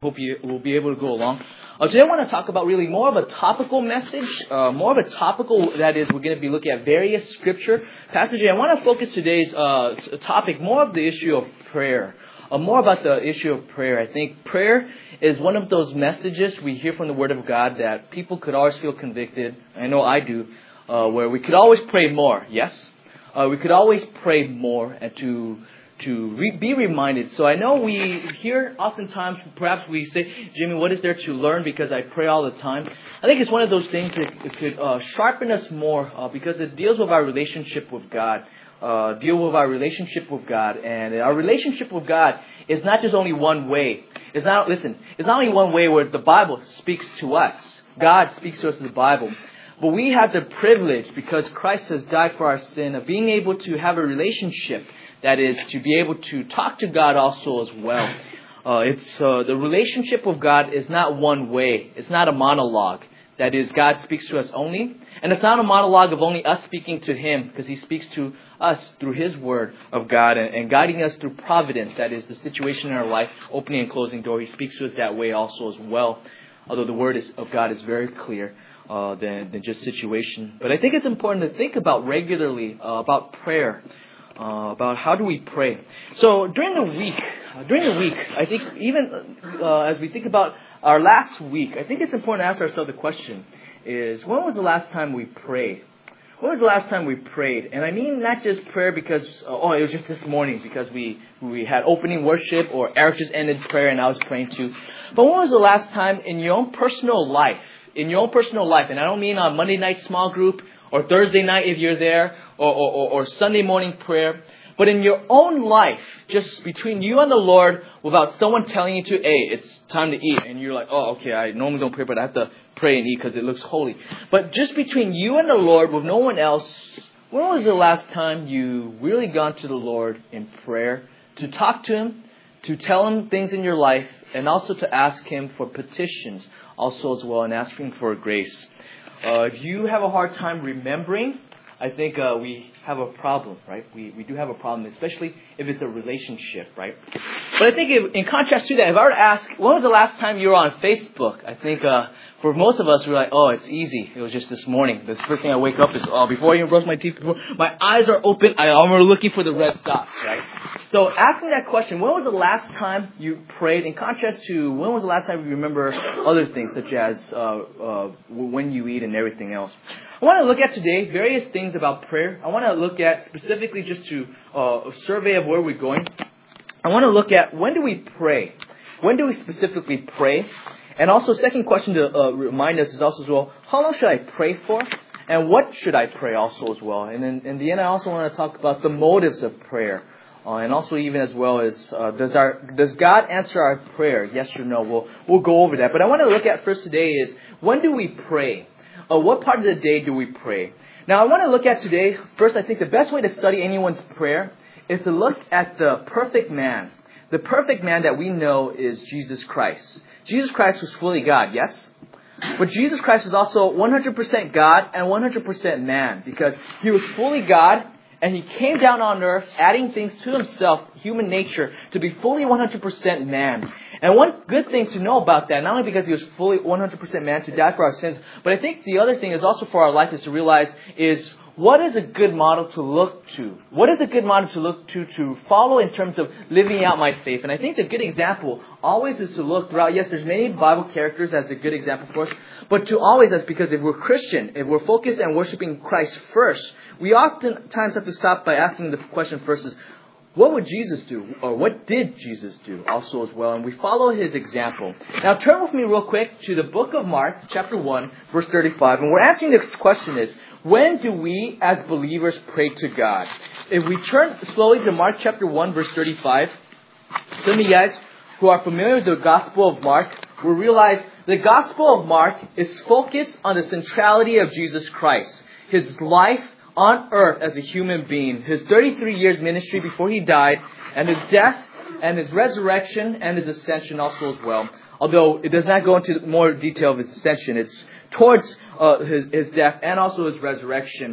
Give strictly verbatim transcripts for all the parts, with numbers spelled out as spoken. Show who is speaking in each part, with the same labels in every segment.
Speaker 1: Hope you will be able to go along. Uh, today I want to talk about really more of a topical message, uh, more of a topical, that is, we're going to be looking at various scripture passages. I want to focus today's uh, topic more of the issue of prayer, uh, more about the issue of prayer. I think prayer is one of those messages we hear from the Word of God that people could always feel convicted. I know I do, uh, where we could always pray more, yes? Uh, we could always pray more and to to re- be reminded. So I know we hear oftentimes, perhaps we say, Jimmy, what is there to learn because I pray all the time? I think it's one of those things that it could uh, sharpen us more uh, because it deals with our relationship with God, uh, deal with our relationship with God. And our relationship with God is not just only one way. It's not, listen, it's not only one way where the Bible speaks to us. God speaks to us in the Bible. But we have the privilege, because Christ has died for our sin, of being able to have a relationship. That is, to be able to talk to God also as well. Uh, it's uh, the relationship with God is not one way. It's not a monologue. That is, God speaks to us only. And it's not a monologue of only us speaking to Him, because He speaks to us through His Word of God and, and guiding us through providence. That is, the situation in our life, opening and closing door. He speaks to us that way also as well. Although the Word is, of God is very clear uh, than, than just situation. But I think it's important to think about regularly uh, about prayer. Uh, about how do we pray. So during the week, uh, during the week, I think even uh, as we think about our last week, I think it's important to ask ourselves the question is, when was the last time we prayed? When was the last time we prayed? And I mean not just prayer because, uh, oh, it was just this morning because we, we had opening worship, or Eric just ended prayer and I was praying too. But when was the last time in your own personal life, in your own personal life, and I don't mean on Monday night small group or Thursday night if you're there, Or, or, or Sunday morning prayer, but in your own life, just between you and the Lord, without someone telling you to, hey, it's time to eat, and you're like, oh, okay, I normally don't pray, but I have to pray and eat because it looks holy. But just between you and the Lord, with no one else, when was the last time you really gone to the Lord in prayer to talk to Him, to tell Him things in your life, and also to ask Him for petitions also as well, and asking for grace? Uh, if you have a hard time remembering, I think uh, we have a problem, right? We we do have a problem, especially if it's a relationship, right? But I think if, in contrast to that, if I were to ask, when was the last time you were on Facebook? I think uh, for most of us, we're like, oh, it's easy. It was just this morning. The first thing I wake up is, oh, before I even brush my teeth, before, my eyes are open, I, I'm looking for the red dots, right? So asking that question, when was the last time you prayed? In contrast to, when was the last time you remember other things, such as uh, uh, when you eat and everything else? I want to look at today various things about prayer. I want to look at specifically just to uh, a survey of where we're going. I want to look at, when do we pray? When do we specifically pray? And also, second question to uh, remind us is also as well, how long should I pray for? And what should I pray also as well? And then in the end, I also want to talk about the motives of prayer. Uh, and also even as well as, uh, does our does God answer our prayer? Yes or no? We'll, we'll go over that. But I want to look at first today is, when do we pray? Uh, what part of the day do we pray? Now, I want to look at today, first, I think the best way to study anyone's prayer is to look at the perfect man. The perfect man that we know is Jesus Christ. Jesus Christ was fully God, yes? But Jesus Christ was also one hundred percent God and one hundred percent man, because He was fully God and He came down on earth, adding things to Himself, human nature, to be fully one hundred percent man. And one good thing to know about that, not only because He was fully one hundred percent man to die for our sins, but I think the other thing is also for our life is to realize is, what is a good model to look to? What is a good model to look to, to follow in terms of living out my faith? And I think the good example always is to look throughout. Yes, there's many Bible characters as a good example for us, but to always, as because if we're Christian, if we're focused on worshiping Christ first, we oftentimes have to stop by asking the question first is, what would Jesus do? Or what did Jesus do also as well? And we follow His example. Now turn with me real quick to the book of Mark, chapter one, verse thirty-five. And we're answering this question is, when do we as believers pray to God? If we turn slowly to Mark chapter one, verse thirty-five, some of you guys who are familiar with the Gospel of Mark will realize the Gospel of Mark is focused on the centrality of Jesus Christ. His life on earth as a human being, His thirty-three years ministry before He died, and His death, and His resurrection, and His ascension also as well. Although it does not go into more detail of His ascension, it's towards uh, his, his death and also His resurrection.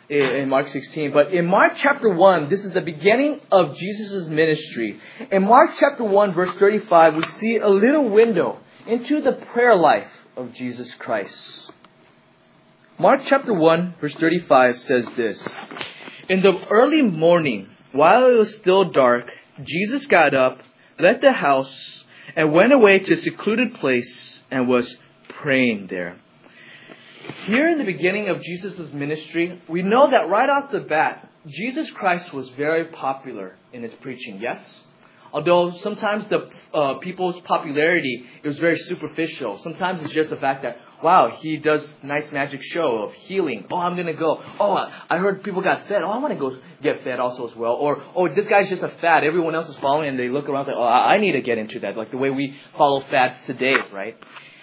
Speaker 1: in Mark sixteen. But in Mark chapter one, this is the beginning of Jesus' ministry. In Mark chapter one, verse thirty-five, we see a little window into the prayer life of Jesus Christ. Mark chapter one, verse thirty-five says this. In the early morning, while it was still dark, Jesus got up, left the house, and went away to a secluded place and was praying there. Here in the beginning of Jesus' ministry, we know that right off the bat, Jesus Christ was very popular in his preaching, yes? Although sometimes the uh, people's popularity is very superficial. Sometimes it's just the fact that, wow, he does nice magic show of healing. Oh, I'm going to go. Oh, I heard people got fed. Oh, I want to go get fed also as well. Or, oh, this guy's just a fad. Everyone else is following and they look around and say, oh, I need to get into that. Like the way we follow fads today, right?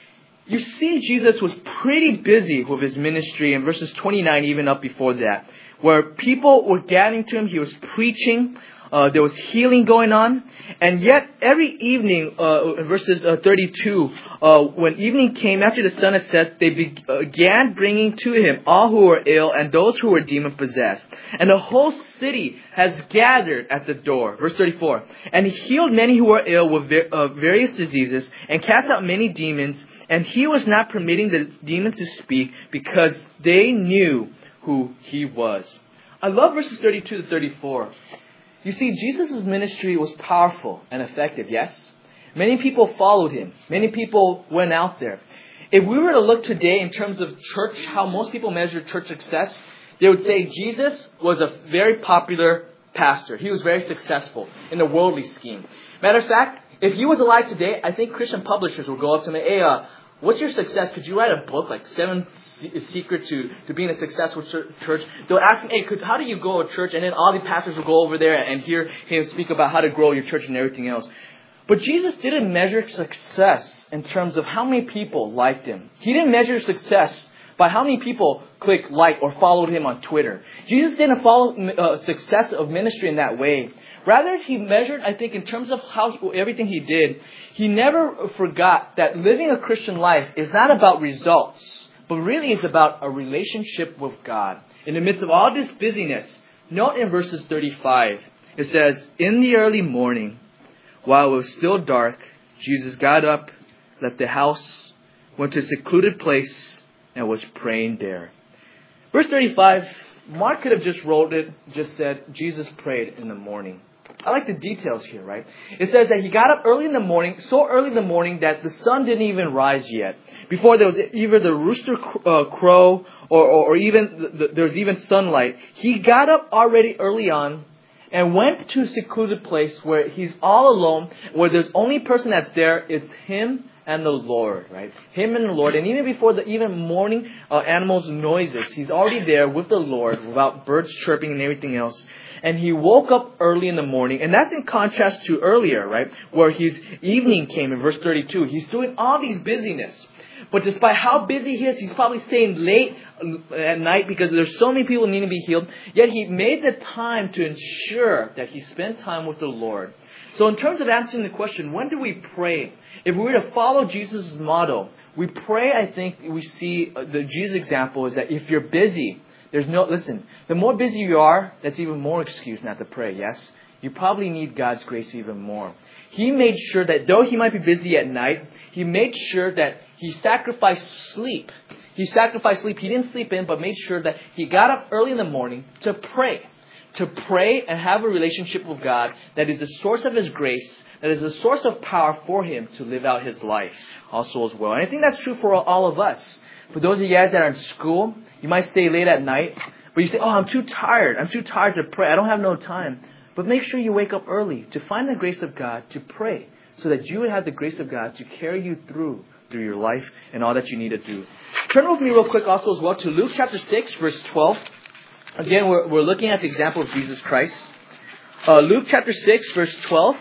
Speaker 1: You see, Jesus was pretty busy with his ministry in verses twenty-nine, even up before that, where people were gathering to him. He was preaching. Uh, there was healing going on. And yet, every evening, uh, in verses uh, thirty-two, uh, when evening came after the sun had set, they began bringing to him all who were ill and those who were demon-possessed. And the whole city has gathered at the door. Verse thirty-four. And he healed many who were ill with ver- uh, various diseases and cast out many demons. And he was not permitting the demons to speak because they knew who he was. I love verses thirty-two to thirty-four. You see, Jesus' ministry was powerful and effective, yes? Many people followed him. Many people went out there. If we were to look today in terms of church, how most people measure church success, they would say Jesus was a very popular pastor. He was very successful in the worldly scheme. Matter of fact, if he was alive today, I think Christian publishers would go up to him and, hey, uh, what's your success? Could you write a book like Seven Secrets to, to Being a Successful Church? They'll ask him, hey, could, how do you grow a church? And then all the pastors will go over there and hear him speak about how to grow your church and everything else. But Jesus didn't measure success in terms of how many people liked him. He didn't measure success by how many people clicked like or followed him on Twitter. Jesus didn't follow uh, success of ministry in that way. Rather, he measured, I think, in terms of how everything he did, he never forgot that living a Christian life is not about results, but really it's about a relationship with God. In the midst of all this busyness, note in verses thirty-five, it says, in the early morning, while it was still dark, Jesus got up, left the house, went to a secluded place, and was praying there. Verse thirty-five, Mark could have just wrote it, just said, Jesus prayed in the morning. I like the details here, right? It says that he got up early in the morning, so early in the morning that the sun didn't even rise yet. Before there was either the rooster uh, crow or, or, or even the, the, there was even sunlight. He got up already early on and went to a secluded place where he's all alone, where there's only person that's there, it's him and the Lord, right? Him and the Lord. And even before the even morning uh, animals' noises, he's already there with the Lord without birds chirping and everything else. And he woke up early in the morning. And that's in contrast to earlier, right? Where his evening came in verse thirty-two. He's doing all these busyness. But despite how busy he is, he's probably staying late at night because there's so many people needing to be healed. Yet he made the time to ensure that he spent time with the Lord. So in terms of answering the question, when do we pray? If we were to follow Jesus' motto, we pray, I think we see the Jesus example is that if you're busy, there's no, listen, the more busy you are, that's even more excuse not to pray, yes? You probably need God's grace even more. He made sure that though he might be busy at night, he made sure that he sacrificed sleep. He sacrificed sleep. He didn't sleep in, but made sure that he got up early in the morning to pray. To pray and have a relationship with God that is the source of his grace, that is the source of power for him to live out his life also as well. And I think that's true for all of us. For those of you guys that are in school, you might stay late at night, but you say, oh, I'm too tired. I'm too tired to pray. I don't have no time. But make sure you wake up early to find the grace of God to pray so that you would have the grace of God to carry you through through your life and all that you need to do. Turn with me real quick also as well to Luke chapter six, verse twelve. Again, we're, we're looking at the example of Jesus Christ. Uh, Luke chapter six, verse twelve.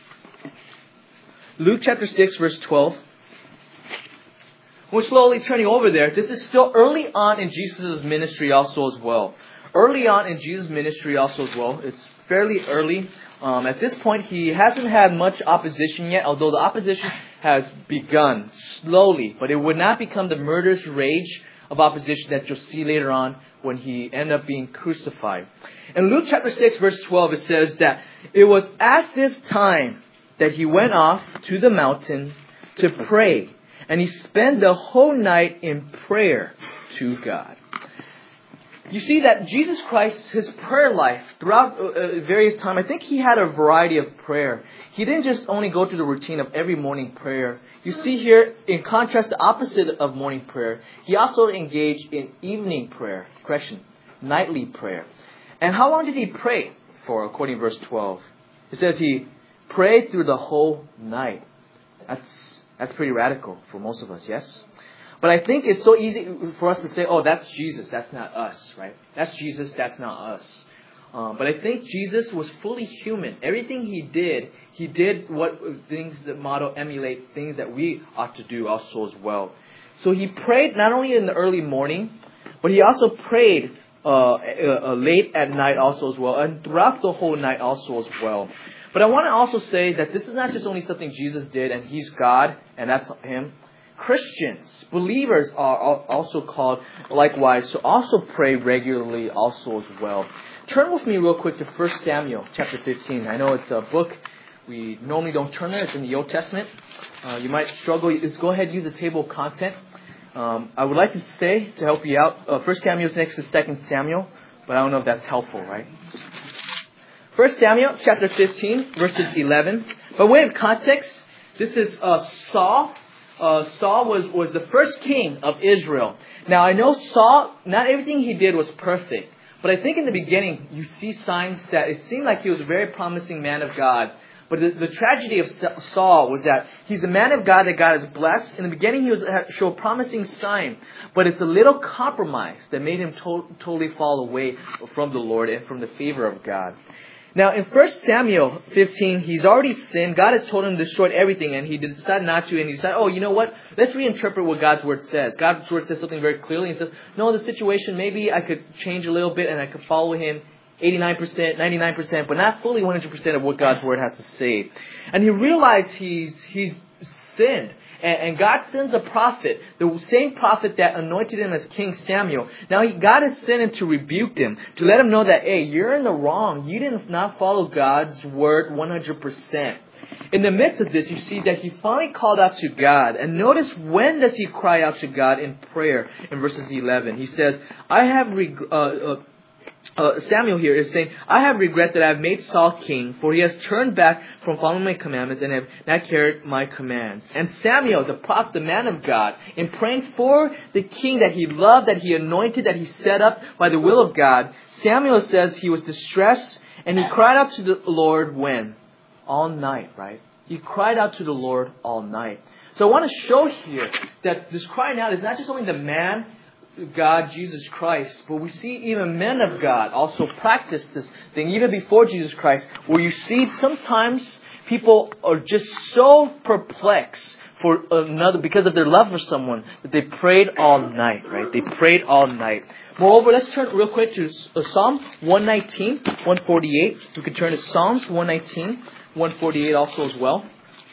Speaker 1: Luke chapter six, verse twelve. We're slowly turning over there. This is still early on in Jesus' ministry also as well. Early on in Jesus' ministry also as well. It's fairly early. Um, at this point, he hasn't had much opposition yet, although the opposition has begun slowly. But it would not become the murderous rage of opposition that you'll see later on when he ended up being crucified. In Luke chapter six, verse twelve, it says that it was at this time that he went off to the mountain to pray. And he spent the whole night in prayer to God. You see that Jesus Christ, his prayer life throughout uh, various times, I think he had a variety of prayer. He didn't just only go through the routine of every morning prayer. You see here, in contrast, the opposite of morning prayer, he also engaged in evening prayer. Correction, nightly prayer. And how long did he pray for, according to verse twelve? It says he prayed through the whole night. That's, that's pretty radical for most of us, yes? But I think it's so easy for us to say, oh, that's Jesus, that's not us, right? That's Jesus, that's not us. Um, but I think Jesus was fully human. Everything he did, he did what things that model emulate things that we ought to do also as well. So he prayed not only in the early morning, but he also prayed uh, uh, uh, late at night also as well, and throughout the whole night also as well. But I want to also say that this is not just only something Jesus did, and he's God, and that's him. Christians, believers are also called likewise to also pray regularly also as well. Turn with me real quick to First Samuel chapter fifteen. I know it's a book we normally don't turn there. It's in the Old Testament. Uh, you might struggle. Just go ahead and use the table of content. Um, I would like to say, to help you out, uh, First Samuel is next to Second Samuel, but I don't know if that's helpful, right? First Samuel chapter fifteen, verses eleven. By way of context, this is uh, Saul. Uh, Saul was, was the first king of Israel. Now, I know Saul, not everything he did was perfect. But I think in the beginning, you see signs that it seemed like he was a very promising man of God. But the, the tragedy of Saul was that he's a man of God that God has blessed. In the beginning, he was showed a promising sign. But it's a little compromise that made him to- totally fall away from the Lord and from the favor of God. Now, in First Samuel fifteen, he's already sinned. God has told him to destroy everything, and he decided not to. And he decided, oh, you know what? Let's reinterpret what God's Word says. God's Word says something very clearly. He says, no, the situation, maybe I could change a little bit, and I could follow him eighty-nine percent, ninety-nine percent, but not fully one hundred percent of what God's Word has to say. And he realized he's he's sinned. And God sends a prophet, the same prophet that anointed him as King Samuel. Now, he, God has sent him to rebuke him, to let him know that, hey, you're in the wrong. You did not follow God's word one hundred percent. In the midst of this, you see that he finally called out to God. And notice, when does he cry out to God in prayer? In verses eleven, he says, I have... Reg- uh, uh, Uh, Samuel here is saying, I have regret that I have made Saul king, for he has turned back from following my commandments and have not carried my commands. And Samuel, the prophet, the man of God, in praying for the king that he loved, that he anointed, that he set up by the will of God, Samuel says he was distressed and he cried out to the Lord when? All night, right? He cried out to the Lord all night. So I want to show here that this crying out is not just only the man God, Jesus Christ, but we see even men of God also practice this thing even before Jesus Christ, where you see sometimes people are just so perplexed for another because of their love for someone that they prayed all night, right? They prayed all night. Moreover, let's turn real quick to Psalm one nineteen, one forty-eight. We could turn to Psalms one nineteen, one forty-eight also as well.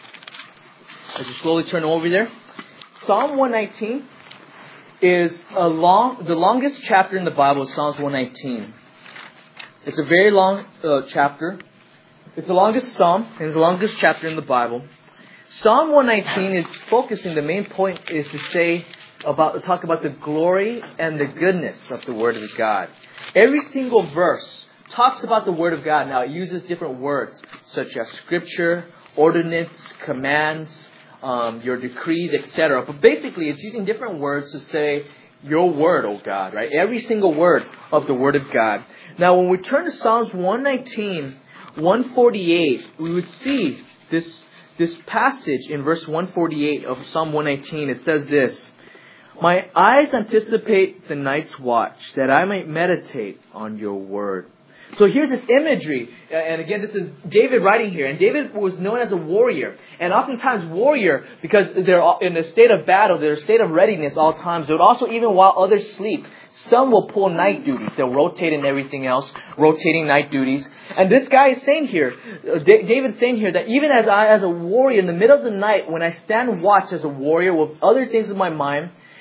Speaker 1: As you slowly turn over there. Psalm one nineteen is a long, the longest chapter in the Bible is Psalms one nineteen. It's a very long uh, chapter. It's the longest psalm and it's the longest chapter in the Bible. Psalm one nineteen is focusing, the main point is to say about, talk about the glory and the goodness of the Word of God. Every single verse talks about the Word of God. Now, it uses different words such as scripture, ordinance, commands, Um, your decrees, et cetera. But basically, it's using different words to say, your word, oh God, right? Every single word of the Word of God. Now, when we turn to Psalms one nineteen, one forty-eight, we would see this, this passage in verse one forty-eight of Psalm one nineteen. It says this, my eyes anticipate the night's watch, that I might meditate on your word. So here's this imagery, and again, this is David writing here, and David was known as a warrior, and oftentimes warrior, because they're in a state of battle, they're in a state of readiness all times, but also even while others sleep, some will pull night duties, they'll rotate and everything else, rotating night duties, and this guy is saying here, David's saying here, that even as I, as a warrior, in the middle of the night, when I stand watch as a warrior with other things in my mind,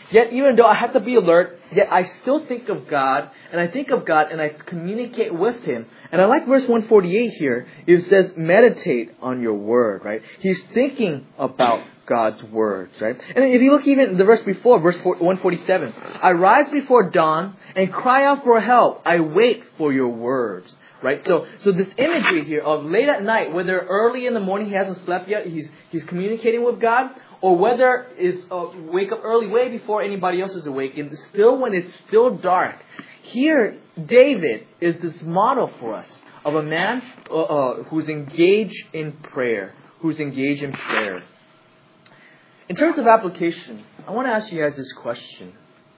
Speaker 1: Yet even though I have to be alert, yet I still think of God, and I think of God and I communicate with Him. And I like verse one forty-eight here. It says, meditate on your word, right? He's thinking about God's words, right? And if you look even the verse before, verse one forty-seven, I rise before dawn and cry out for help. I wait for your words. Right? So, so this imagery here of late at night, whether early in the morning he hasn't slept yet, he's, he's communicating with God, or whether it's uh, wake up early way before anybody else is awake, and still when it's still dark. Here, David is this model for us of a man uh, uh, who's engaged in prayer, who's engaged in prayer. In terms of application, I want to ask you guys this question.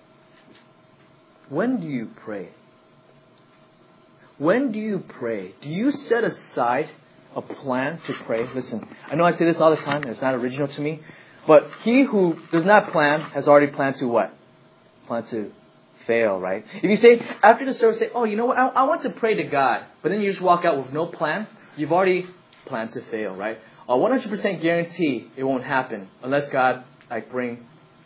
Speaker 1: When do you pray? When do you pray? Do you set aside a plan to pray? Listen, I know I say this all the time, and it's not original to me, but he who does not plan has already planned to what? Plan to fail, right? If you say, after the service, say, oh, you know what, I, I want to pray to God, but then you just walk out with no plan, you've already planned to fail, right? A one hundred percent guarantee it won't happen unless God like bring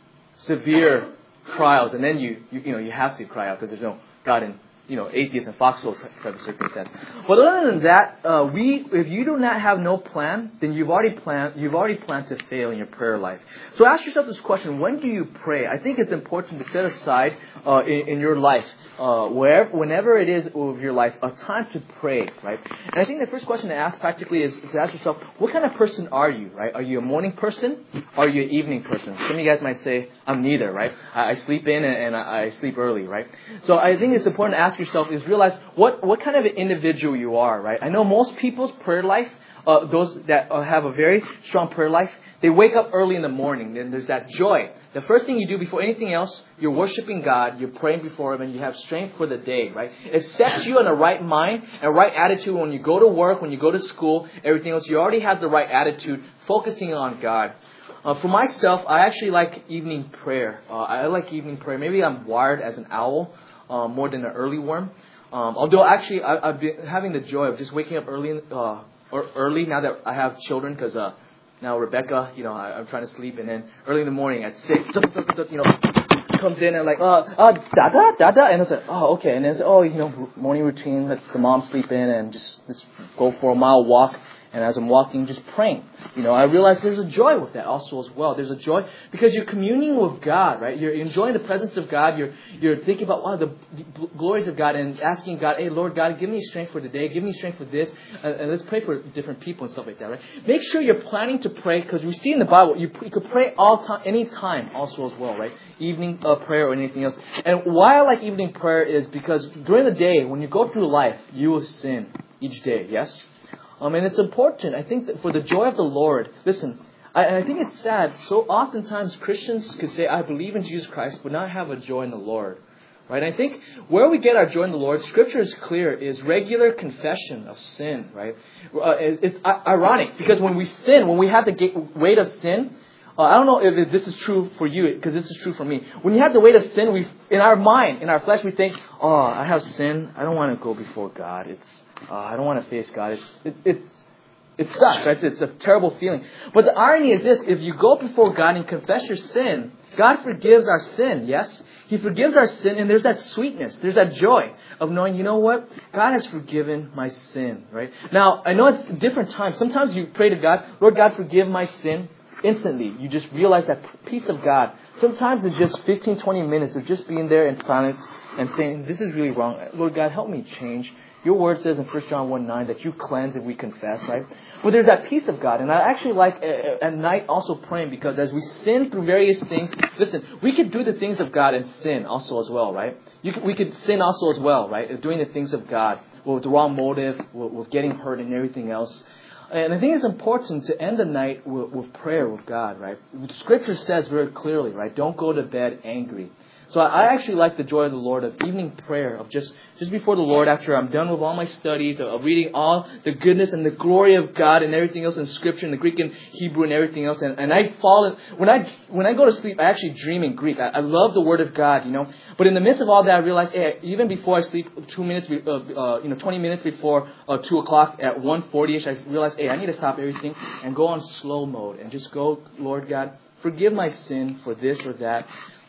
Speaker 1: severe trials, and then you, you, you know, you have to cry out because there's no God in you know, atheist and foxhole type of circumstance. But other than that, uh, we, if you do not have no plan, then you've already planned, you've already planned to fail in your prayer life. So ask yourself this question: when do you pray? I think it's important to set aside uh, in, in your life, uh, wherever, whenever it is of your life, a time to pray, right? And I think the first question to ask practically is to ask yourself, what kind of person are you, right? Are you a morning person? Or are you an evening person? Some of you guys might say, I'm neither, right? I, I sleep in and, and I, I sleep early, right? So I think it's important to ask yourself is realize what, what kind of an individual you are, right? I know most people's prayer life, uh, those that uh, have a very strong prayer life, they wake up early in the morning. Then there's that joy. The first thing you do before anything else, you're worshiping God, you're praying before Him, and you have strength for the day, right? It sets you in a right mind and right attitude when you go to work, when you go to school, everything else. You already have the right attitude, focusing on God. Uh, for myself, I actually like evening prayer. Uh, I like evening prayer. Maybe I'm wired as an owl. Uh, more than an early worm. Um, although actually I, I've been having the joy of just waking up early, in, uh, or early now that I have children, because uh, now Rebecca, you know, I, I'm trying to sleep, and then early in the morning at six, you know, comes in and like, uh, uh, dada, dada, and I said, oh, okay, and then oh, you know, morning routine, let the mom sleep in, and just, just go for a mile walk. And as I'm walking, just praying, you know, I realize there's a joy with that also as well. There's a joy because you're communing with God, right? You're enjoying the presence of God. You're you're thinking about, wow, the glories of God, and asking God, hey, Lord God, give me strength for today. Give me strength for this. Uh, and let's pray for different people and stuff like that, right? Make sure you're planning to pray, because we see in the Bible, you, you could pray all time, any time also as well, right? Evening uh, prayer or anything else. And why I like evening prayer is because during the day, when you go through life, you will sin each day, yes? Um, and it's important, I think, that for the joy of the Lord. Listen, I, I think it's sad. So oftentimes Christians could say, I believe in Jesus Christ, but not have a joy in the Lord. Right? I think where we get our joy in the Lord, Scripture is clear, is regular confession of sin. Right? Uh, it's, it's ironic, because when we sin, when we have the weight of sin, uh, I don't know if this is true for you, because this is true for me. When you have the weight of sin, we, in our mind, in our flesh, we think, oh, I have sin. I don't want to go before God. It's Uh, I don't want to face God. It's, it, it's, it sucks, right? It's a terrible feeling. But the irony is this: if you go before God and confess your sin, God forgives our sin, yes? He forgives our sin, and there's that sweetness, there's that joy of knowing, you know what? God has forgiven my sin, right? Now, I know it's different times. Sometimes you pray to God, Lord God, forgive my sin. Instantly, you just realize that peace of God. Sometimes it's just fifteen, twenty minutes of just being there in silence and saying, this is really wrong. Lord God, help me change. Your word says in First John one nine that you cleanse if we confess, right? Well, there's that peace of God. And I actually like uh, at night also praying, because as we sin through various things, listen, we could do the things of God and sin also as well, right? You could, we could sin also as well, right? Doing the things of God with the wrong motive, with, with getting hurt and everything else. And I think it's important to end the night with, with prayer with God, right? Scripture says very clearly, right? Don't go to bed angry. So I actually like the joy of the Lord of evening prayer, of just, just before the Lord, after I'm done with all my studies, of reading all the goodness and the glory of God and everything else in Scripture, in the Greek and Hebrew and everything else. And, and I fall in, when I when I go to sleep, I actually dream in Greek. I, I love the Word of God, you know. But in the midst of all that, I realize, hey, even before I sleep, two minutes, uh, uh, you know, twenty minutes before uh, two o'clock at one forty-ish, I realize, hey, I need to stop everything and go on slow mode and just go, Lord God, forgive my sin for this or that.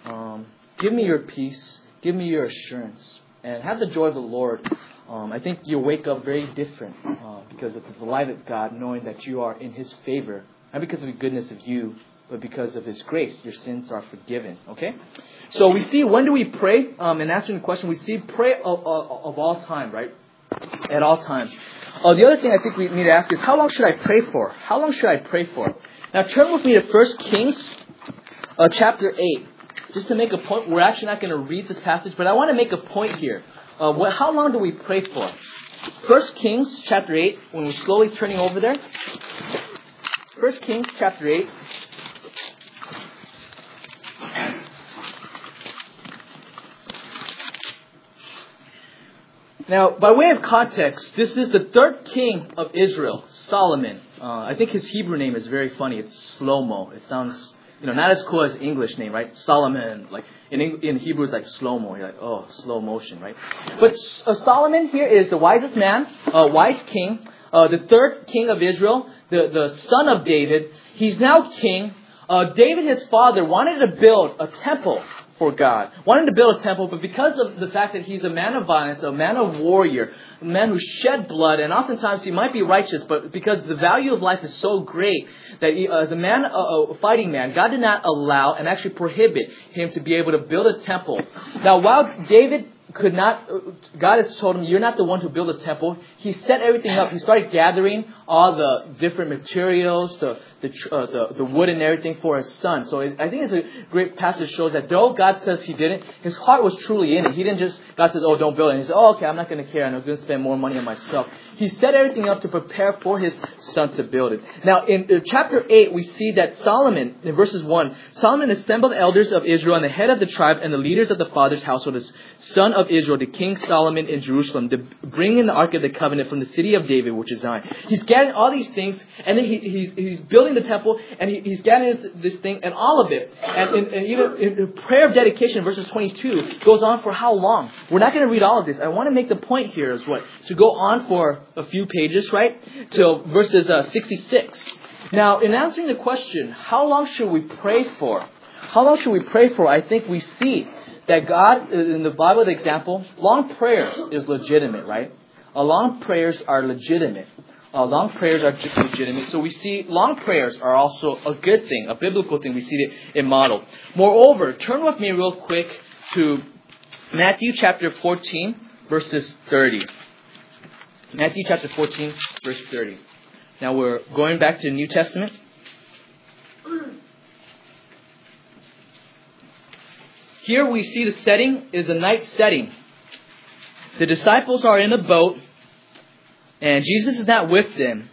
Speaker 1: Um, give me your peace. Give me your assurance. And have the joy of the Lord. Um, I think you'll wake up very different uh, because of the light of God, knowing that you are in His favor. Not because of the goodness of you, but because of His grace. Your sins are forgiven. Okay? So we see, when do we pray? Um, in answering the question, we see pray of, of, of all time, right? At all times. Uh, the other thing I think we need to ask is, how long should I pray for? How long should I pray for? Now turn with me to First Kings uh, chapter eight. Just to make a point, we're actually not going to read this passage, but I want to make a point here. Uh, what, how long do we pray for? First Kings chapter eight, when we're slowly turning over there. First Kings chapter eight. Now, by way of context, this is the third king of Israel, Solomon. Uh, I think his Hebrew name is very funny. It's slow-mo. It sounds, you know, not as cool as English name, right? Solomon, like in in Hebrew, it's like slow-mo. You're like, oh, slow motion, right? But uh, Solomon here is the wisest man, uh, wise king, uh, the third king of Israel, the, the son of David. He's now king. Uh, David, his father, wanted to build a temple for God. Wanted to build a temple, but because of the fact that he's a man of violence, a man of warrior, a man who shed blood, and oftentimes he might be righteous, but because the value of life is so great that he, uh, as a man, a uh, fighting man, God did not allow and actually prohibit him to be able to build a temple. Now, while David could not, God has told him, you're not the one to build a temple. He set everything up. He started gathering all the different materials, the the uh, the, the wood and everything for his son. So it, I think it's a great passage that shows that though God says he didn't, his heart was truly in it. He didn't just, God says, oh, don't build it. And he said, oh, okay, I'm not going to care. I'm going to spend more money on myself. He set everything up to prepare for his son to build it. Now, in uh, chapter eight, we see that Solomon, in verses one, Solomon assembled the elders of Israel and the head of the tribe and the leaders of the father's household, the son of Israel, the king Solomon in Jerusalem, to bring in the ark of the covenant from the city of David, which is Zion. He's gathering all these things, and then he, he's he's building the temple, and he, he's gathering this, this thing, and all of it. And, and, and even in the prayer of dedication, verses twenty-two, goes on for how long? We're not going to read all of this. I want to make the point here is what? To go on for a few pages, right? Till verses uh, sixty-six. Now, in answering the question, how long should we pray for? How long should we pray for? I think we see that God, in the Bible, the example, long prayers is legitimate, right? Uh, long prayers are legitimate. Uh, long prayers are legitimate. So we see long prayers are also a good thing, a biblical thing. We see it in model. Moreover, turn with me real quick to Matthew chapter fourteen, verses thirty. Matthew chapter fourteen, verse thirty. Now we're going back to the New Testament. Here we see the setting is a night setting. The disciples are in a boat, and Jesus is not with them.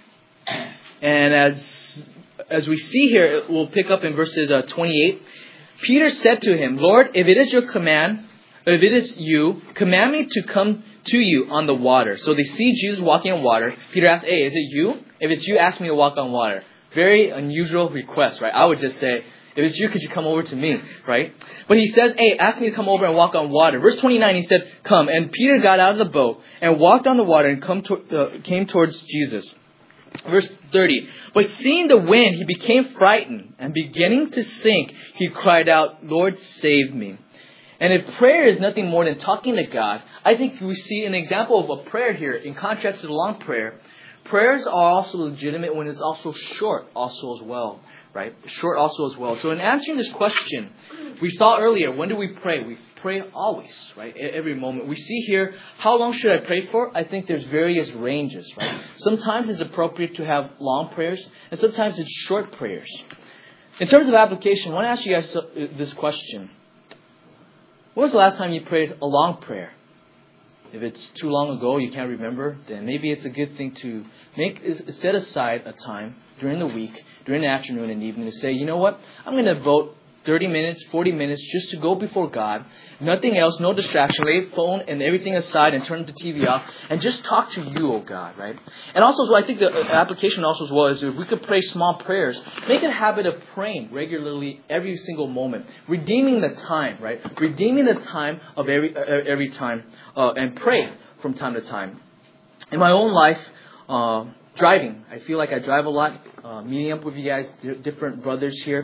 Speaker 1: And as as we see here, we'll pick up in verses uh, twenty-eight. Peter said to him, Lord, if it is your command, if it is you, command me to come to you on the water. So they see Jesus walking on water. Peter asks, hey, is it you? If it's you, ask me to walk on water. Very unusual request, right? I would just say, if it's you, could you come over to me, right? But he says, hey, ask me to come over and walk on water. Verse twenty-nine, he said, come. And Peter got out of the boat and walked on the water and come to, uh, came towards Jesus. Verse thirty, but seeing the wind, he became frightened, and beginning to sink, he cried out, Lord, save me. And if prayer is nothing more than talking to God, I think we see an example of a prayer here in contrast to the long prayer. Prayers are also legitimate when it's also short also as well. Right? Short also as well. So in answering this question, we saw earlier, when do we pray? We pray always, right? Every moment. We see here, how long should I pray for? I think there's various ranges, right? Sometimes it's appropriate to have long prayers, and sometimes it's short prayers. In terms of application, I want to ask you guys this question. When was the last time you prayed a long prayer? If it's too long ago, you can't remember, then maybe it's a good thing to make set aside a time during the week, during the afternoon and evening to say, you know what, I'm going to devote thirty minutes, forty minutes just to go before God. Nothing else, no distraction. Lay phone and everything aside and turn the T V off and just talk to you, oh God, right? And also, so I think the application also as well is if we could pray small prayers, make it a habit of praying regularly every single moment, redeeming the time, right? Redeeming the time of every uh, every time uh, and pray from time to time. In my own life, uh, driving, I feel like I drive a lot, uh, meeting up with you guys, different brothers here.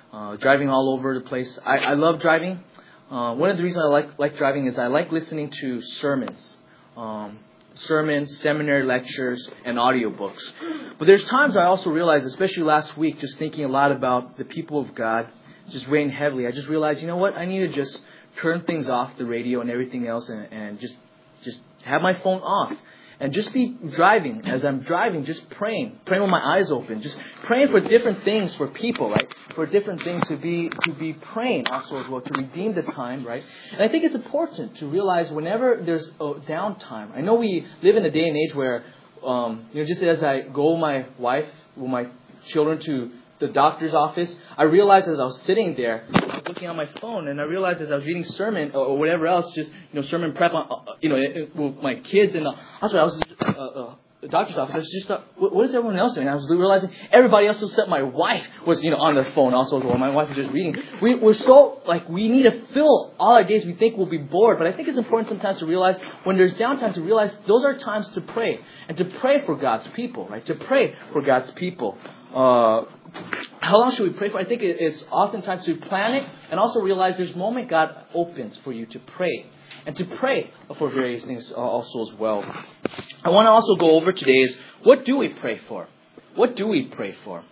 Speaker 1: uh, driving all over the place. I, I love driving. Uh, one of the reasons I like, like driving is I like listening to sermons. Um, sermons, seminary lectures, and audiobooks. But there's times I also realize, especially last week, just thinking a lot about the people of God, just weighing heavily, I just realized, you know what, I need to just turn things off, the radio and everything else, and, and just just have my phone off. And just be driving. As I'm driving, just praying. Praying with my eyes open. Just praying for different things for people, right? For different things to be to be praying also as well, to redeem the time, right? And I think it's important to realize whenever there's a downtime. I know we live in a day and age where, um, you know, just as I go with my wife, with my children to the doctor's office, I realized as I was sitting there, I was looking on my phone, and I realized as I was reading sermon or whatever else, just, you know, sermon prep on, uh, you know, with my kids in the hospital, I was uh, uh, the doctor's office. I was just, uh, what is everyone else doing? I was realizing everybody else except my wife was, you know, on their phone also. Well, my wife was just reading. We, we're so, like, we need to fill all our days. We think we'll be bored, but I think it's important sometimes to realize when there's downtime to realize those are times to pray and to pray for God's people, right? To pray for God's people. Uh, How long should we pray for? I think it's oftentimes to plan it and also realize there's a moment God opens for you to pray. And to pray for various things also as well. I want to also go over today is, what do we pray for? What do we pray for?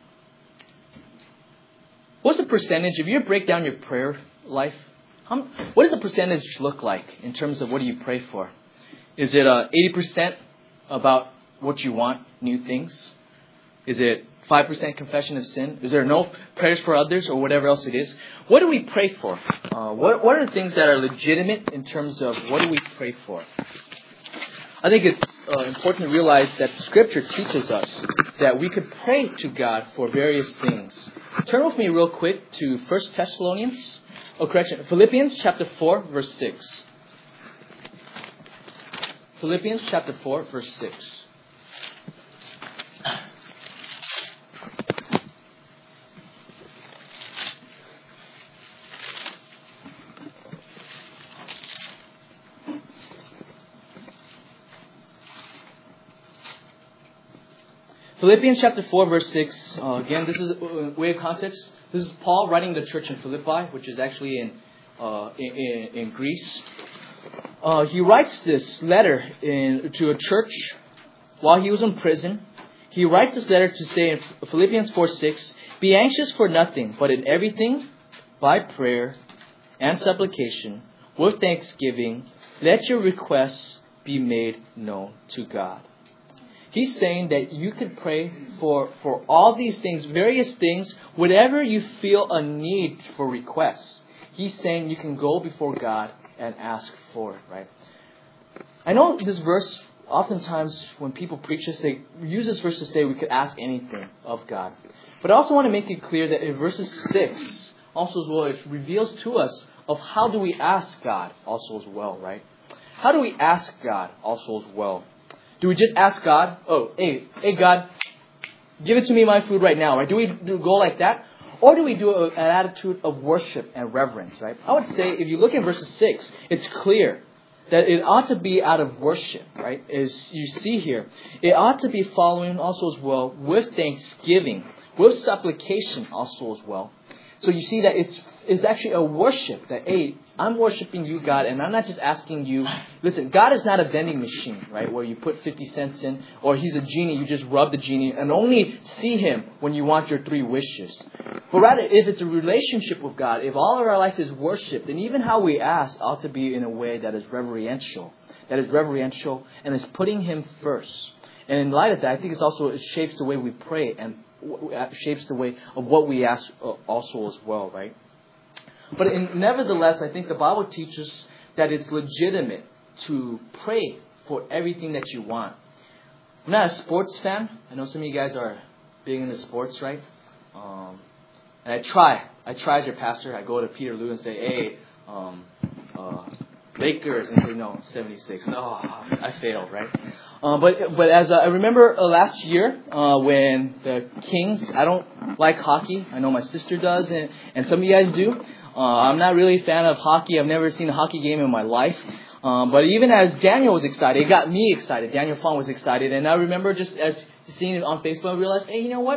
Speaker 1: What's the percentage, if you break down your prayer life, how, what does the percentage look like in terms of what do you pray for? Is it uh, eighty percent about what you want, new things? Is it five percent confession of sin? Is there no prayers for others or whatever else it is? What do we pray for? Uh, what, what are the things that are legitimate in terms of what do we pray for? I think it's uh, important to realize that Scripture teaches us that we could pray to God for various things. Turn with me real quick to First Thessalonians, oh correction, Philippians chapter four, verse six. Philippians chapter four, verse six. Philippians chapter four, verse six. Uh, again, this is a way of context. This is Paul writing the church in Philippi, which is actually in uh, in, in Greece. Uh, he writes this letter in, to a church while he was in prison. He writes this letter to say in Philippians four six, "Be anxious for nothing, but in everything, by prayer and supplication, with thanksgiving, let your requests be made known to God." He's saying that you could pray for, for all these things, various things, whatever you feel a need for requests. He's saying you can go before God and ask for it, right? I know this verse, oftentimes when people preach this, they use this verse to say we could ask anything of God. But I also want to make it clear that in verses six, also as well, it reveals to us of how do we ask God also as well, right? How do we ask God also as well? Do we just ask God, oh, hey, hey God, give it to me my food right now, right? Do we do go like that? Or do we do a, an attitude of worship and reverence, right? I would say if you look at verse six, it's clear that it ought to be out of worship, right? As you see here, it ought to be following also as well with thanksgiving, with supplication also as well. So you see that it's it's actually a worship that, hey, I'm worshiping you, God, and I'm not just asking you. Listen, God is not a vending machine, right, where you put fifty cents in, or He's a genie, you just rub the genie and only see Him when you want your three wishes. But rather, if it's a relationship with God, if all of our life is worship, then even how we ask ought to be in a way that is reverential, that is reverential and is putting Him first. And in light of that, I think it's also, it shapes the way we pray and shapes the way of what we ask also as well, right? But in, nevertheless, I think the Bible teaches that it's legitimate to pray for everything that you want. I'm not a sports fan. I know some of you guys are big into sports, right? Um, and I try. I try as your pastor. I go to Peter Lou and say, hey, um, uh, Lakers, and say, no, seventy-six. Oh, I failed, right? Um, but but as uh, I remember uh, last year uh, when the Kings, I don't like hockey. I know my sister does, and, and some of you guys do. Uh, I'm not really a fan of hockey. I've never seen a hockey game in my life. Um, but even as Daniel was excited, it got me excited. Daniel Fong was excited. And I remember just as seeing it on Facebook, I realized, hey, you know what?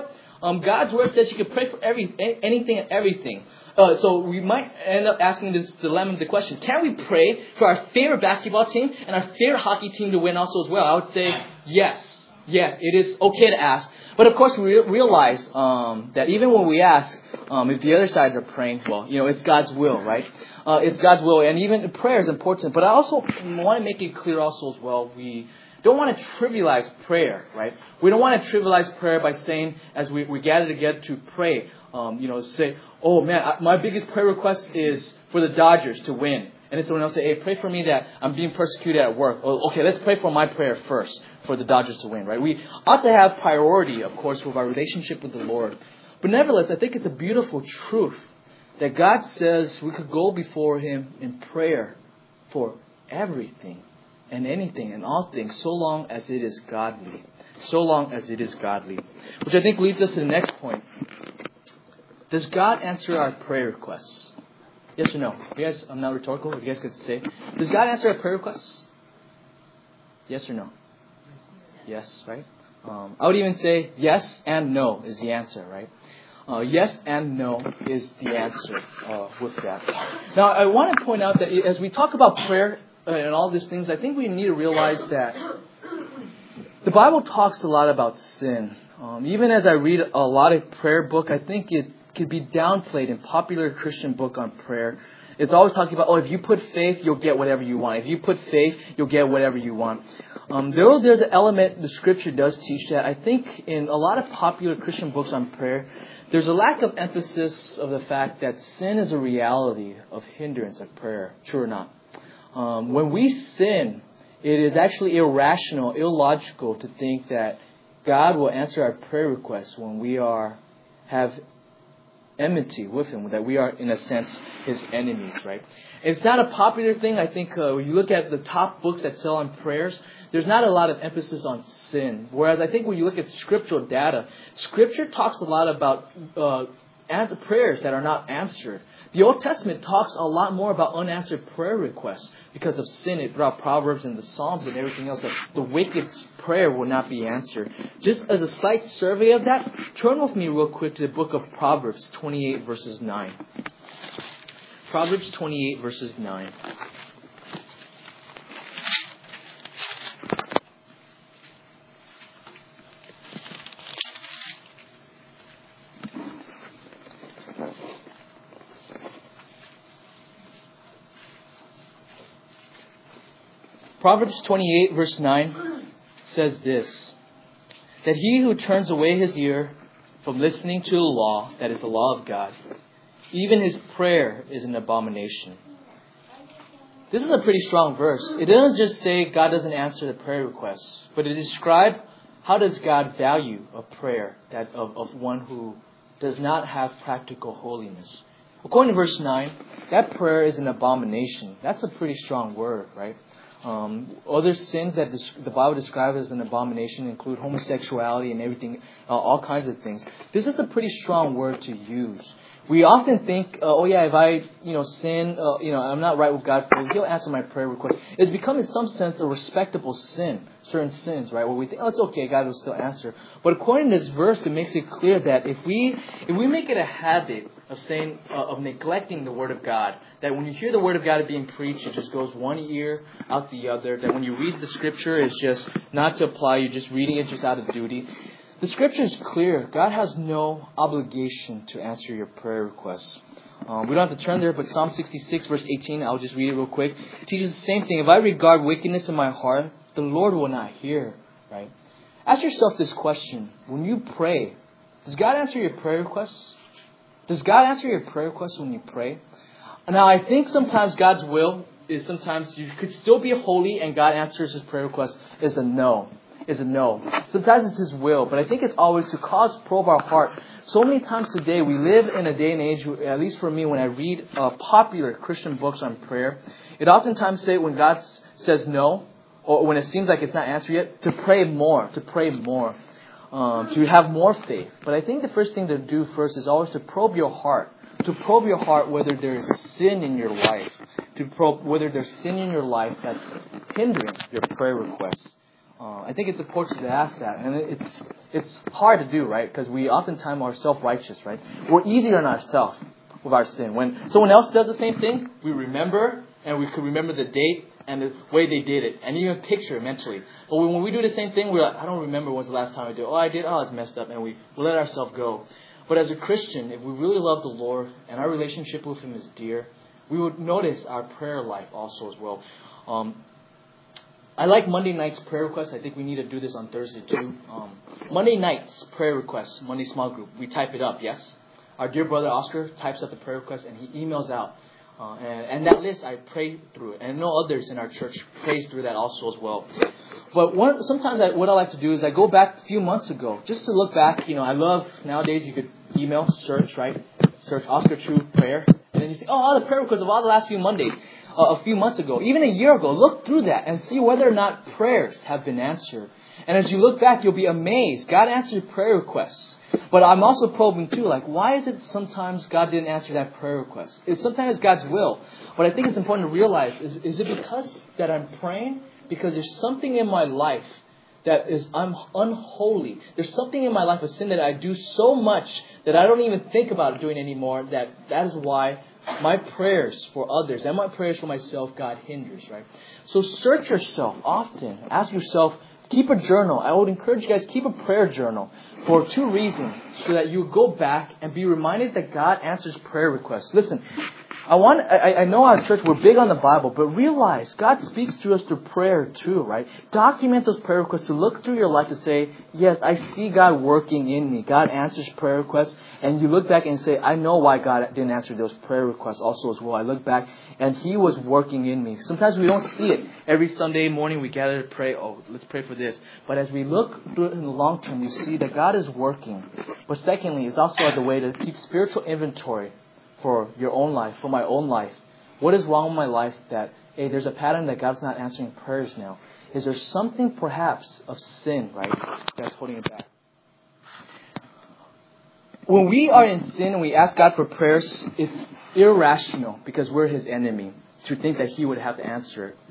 Speaker 1: Um, God's word says you can pray for every anything and everything. Uh, so we might end up asking this dilemma, the question, can we pray for our favorite basketball team and our favorite hockey team to win also as well? I would say yes. Yes, it is okay to ask. But of course, we re- realize um, that even when we ask, um, if the other sides are praying, well, you know, it's God's will, right? Uh, it's God's will. And even prayer is important. But I also want to make it clear also as well, we don't want to trivialize prayer, right? We don't want to trivialize prayer by saying, as we, we gather together to pray, um, you know, say, oh man, I, my biggest prayer request is for the Dodgers to win. And then someone else say, hey, pray for me that I'm being persecuted at work. Oh, okay, let's pray for my prayer first for the Dodgers to win, right? We ought to have priority, of course, with our relationship with the Lord. But nevertheless, I think it's a beautiful truth that God says we could go before Him in prayer for everything and anything and all things, so long as it is godly. So long as it is godly. Which I think leads us to the next point. Does God answer our prayer requests? Yes or no? You guys, I'm not rhetorical. You guys could say, does God answer our prayer requests? Yes or no? Yes, right? Um, I would even say yes and no is the answer, right? Uh, yes and no is the answer uh, with that. Now, I want to point out that as we talk about prayer uh, and all these things, I think we need to realize that the Bible talks a lot about sin. Um, even as I read a lot of prayer book, I think it could be downplayed in popular Christian book on prayer. It's always talking about, oh, if you put faith, you'll get whatever you want. If you put faith, you'll get whatever you want. Um, there, there's an element the Scripture does teach that. I think in a lot of popular Christian books on prayer, there's a lack of emphasis of the fact that sin is a reality of hindrance of prayer. True or not? Um, when we sin, it is actually irrational, illogical to think that God will answer our prayer requests when we are have enmity with Him, that we are, in a sense, His enemies, right? It's not a popular thing. I think uh, when you look at the top books that sell on prayers, there's not a lot of emphasis on sin. Whereas I think when you look at scriptural data, Scripture talks a lot about uh, answer prayers that are not answered. The Old Testament talks a lot more about unanswered prayer requests because of sin. It brought Proverbs and the Psalms and everything else that the wicked prayer will not be answered. Just as a slight survey of that, turn with me real quick to the book of Proverbs twenty-eight verses nine. Proverbs twenty-eight verses nine. Proverbs twenty-eight verse nine says this, that he who turns away his ear from listening to the law, that is the law of God, even his prayer is an abomination. This is a pretty strong verse. It doesn't just say God doesn't answer the prayer requests, but it describes how does God value a prayer that of, of one who does not have practical holiness. According to verse nine, that prayer is an abomination. That's a pretty strong word, right? Um, other sins that the Bible describes as an abomination include homosexuality and everything, uh, all kinds of things. This is a pretty strong word to use. We often think, uh, oh yeah, if I, you know, sin, uh, you know, I'm not right with God, He'll answer my prayer request. It's become in some sense a respectable sin, certain sins, right? Where we think, oh, it's okay, God will still answer. But according to this verse, it makes it clear that if we, if we make it a habit of saying, uh, of neglecting the Word of God, that when you hear the Word of God being preached, it just goes one ear out the other. That when you read the Scripture, it's just not to apply. You're just reading it just out of duty. The Scripture is clear. God has no obligation to answer your prayer requests. Um, we don't have to turn there, but Psalm sixty-six, verse eighteen, I'll just read it real quick. It teaches the same thing. If I regard wickedness in my heart, the Lord will not hear. Right? Ask yourself this question. When you pray, does God answer your prayer requests? Does God answer your prayer requests when you pray? Now, I think sometimes God's will is sometimes you could still be holy and God answers His prayer request is a no. Is a no. Sometimes it's His will, but I think it's always to cause probe our heart. So many times today, we live in a day and age, at least for me, when I read uh, popular Christian books on prayer, it oftentimes say when God says no, or when it seems like it's not answered yet, to pray more, to pray more, um, to have more faith. But I think the first thing to do first is always to probe your heart. To probe your heart whether there is sin in your life. To probe whether there's sin in your life that's hindering your prayer requests. Uh, I think it's important to ask that. And it's it's hard to do, right? Because we oftentimes are self-righteous, right? We're easier on ourselves with our sin. When someone else does the same thing, we remember, and we could remember the date and the way they did it, and even picture it mentally. But when we do the same thing, we're like, I don't remember when's the last time I did it. Oh, I did. Oh, it's messed up, and we we let ourselves go. But as a Christian, if we really love the Lord and our relationship with Him is dear, we would notice our prayer life also as well. Um, I like Monday night's prayer requests. I think we need to do this on Thursday too. Um, Monday night's prayer requests, Monday small group. We type it up, yes? Our dear brother Oscar types up the prayer request and he emails out. Uh, and, and that list, I pray through it. And I know others in our church prays through that also as well. But one, sometimes I, what I like to do is I go back a few months ago just to look back. You know, I love, nowadays you could email, search, right? Search Oscar True Prayer. And then you see, oh, all the prayer requests of all the last few Mondays, uh, a few months ago, even a year ago. Look through that and see whether or not prayers have been answered. And as you look back, you'll be amazed. God answered prayer requests. But I'm also probing too, like, why is it sometimes God didn't answer that prayer request? It's sometimes it's God's will. But I think it's important to realize, is, is it because that I'm praying? Because there's something in my life that is I'm unholy. There's something in my life, a sin that I do so much that I don't even think about doing anymore, that that is why my prayers for others and my prayers for myself, God hinders, right? So search yourself often. Ask yourself, keep a journal. I would encourage you guys, keep a prayer journal for two reasons. So that you go back and be reminded that God answers prayer requests. Listen, I want. I, I know our church, we're big on the Bible, but realize God speaks to us through prayer too, right? Document those prayer requests to look through your life to say, yes, I see God working in me. God answers prayer requests. And you look back and say, I know why God didn't answer those prayer requests also as well. I look back and He was working in me. Sometimes we don't see it. Every Sunday morning we gather to pray. Oh, let's pray for this. But as we look through it in the long term, you see that God is working. But secondly, it's also as a way to keep spiritual inventory for your own life, for my own life. What is wrong with my life that, hey, there's a pattern that God's not answering prayers now? Is there something perhaps of sin, right, that's holding it back? When we are in sin and we ask God for prayers, it's irrational because we're His enemy to think that He would have to answer it.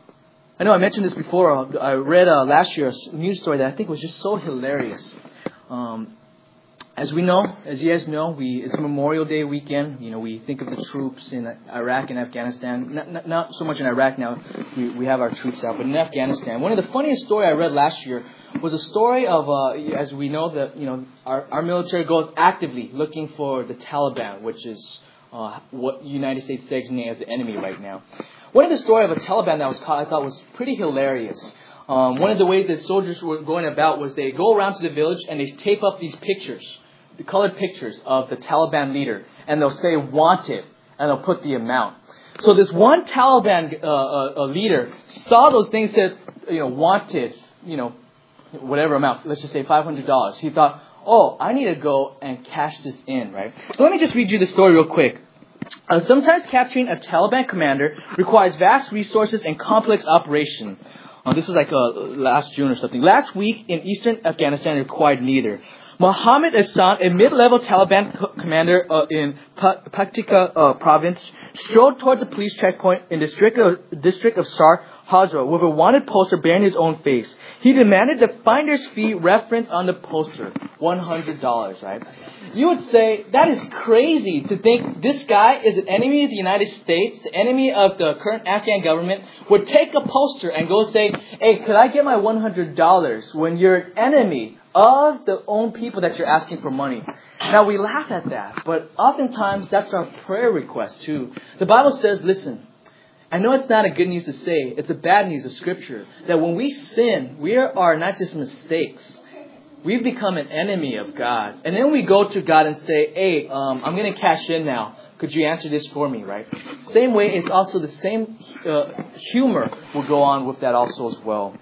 Speaker 1: I know I mentioned this before. I read uh, last year a news story that I think was just so hilarious. Um, As we know, as you guys know, we it's Memorial Day weekend. You know, we think of the troops in Iraq and Afghanistan. Not, not, not so much in Iraq now. We, we have our troops out, but in Afghanistan. One of the funniest stories I read last year was a story of, uh, as we know, that you know our, our military goes actively looking for the Taliban, which is uh, what the United States designates as the enemy right now. One of the story of a Taliban that was caught, I thought was pretty hilarious. Um, one of the ways that soldiers were going about was they go around to the village and they tape up these pictures. The colored pictures of the Taliban leader, and they'll say wanted, and they'll put the amount. So this one Taliban uh, uh, leader saw those things, said, you know, wanted, you know, whatever amount, let's just say five hundred dollars. He thought, oh, I need to go and cash this in, right? So let me just read you the story real quick. Uh, sometimes capturing a Taliban commander requires vast resources and complex operation. Uh, this was like uh, last June or something. Last week in eastern Afghanistan required neither. Mohammed Hassan, a mid-level Taliban co- commander uh, in pa- Paktika uh, province, strode towards a police checkpoint in the district of, district of Sar Hazra with a wanted poster bearing his own face. He demanded the finder's fee reference on the poster, one hundred dollars, right? You would say, that is crazy to think this guy is an enemy of the United States, the enemy of the current Afghan government, would take a poster and go say, hey, could I get my one hundred dollars when you're an enemy of the own people that you're asking for money. Now we laugh at that, but oftentimes that's our prayer request too. The Bible says, listen, I know it's not a good news to say, it's a bad news of Scripture, that when we sin, we are not just mistakes. We've become an enemy of God. And then we go to God and say, hey, um, I'm going to cash in now. Could you answer this for me, right? Same way, it's also the same uh, humor will go on with that also as well.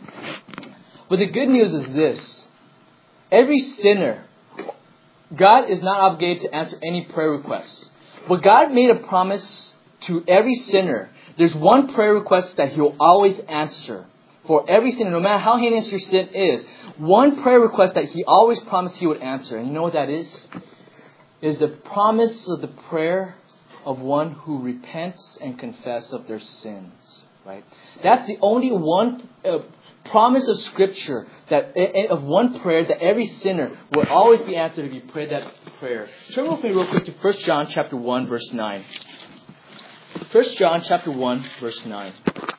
Speaker 1: But the good news is this. Every sinner, God is not obligated to answer any prayer requests. But God made a promise to every sinner. There's one prayer request that He'll always answer. For every sinner, no matter how heinous your sin is, one prayer request that He always promised He would answer. And you know what that is? It is the promise of the prayer of one who repents and confesses of their sins. right? That's the only one uh, promise of Scripture, that of one prayer that every sinner will always be answered if you pray that prayer. Turn with me real quick to First John chapter one, verse nine. First John chapter one, verse nine.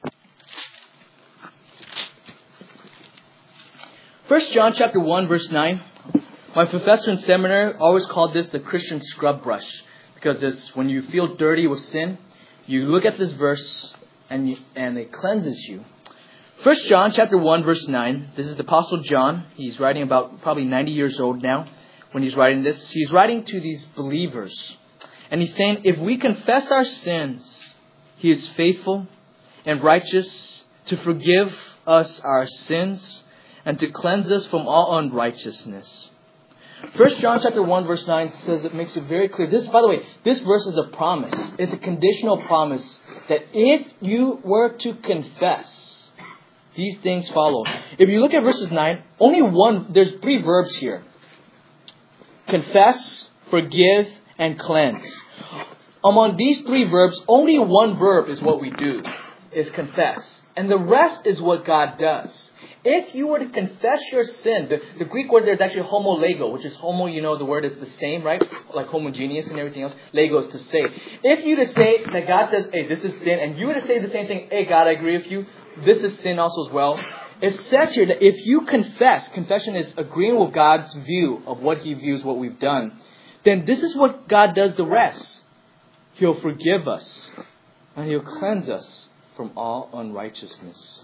Speaker 1: First John chapter one, verse nine. My professor in seminary always called this the Christian scrub brush, because it's when you feel dirty with sin, you look at this verse and you, and it cleanses you. First John chapter one, verse nine. This is the Apostle John. He's writing about probably ninety years old now when he's writing this. He's writing to these believers. And he's saying, if we confess our sins, He is faithful and righteous to forgive us our sins and to cleanse us from all unrighteousness. First John chapter one, verse nine says, it makes it very clear. This, by the way, this verse is a promise. It's a conditional promise that if you were to confess, these things follow. If you look at verses nine, only one, there's three verbs here. Confess, forgive, and cleanse. Among these three verbs, only one verb is what we do, is confess. And the rest is what God does. If you were to confess your sin, the, the Greek word there is actually homolego, which is homo, you know, the word is the same, right? Like homogeneous and everything else. Lego is to say. If you to say that God says, hey, this is sin, and you were to say the same thing, hey, God, I agree with you, this is sin also as well. It says here that if you confess, confession is agreeing with God's view of what He views what we've done, then this is what God does the rest. He'll forgive us, and He'll cleanse us from all unrighteousness.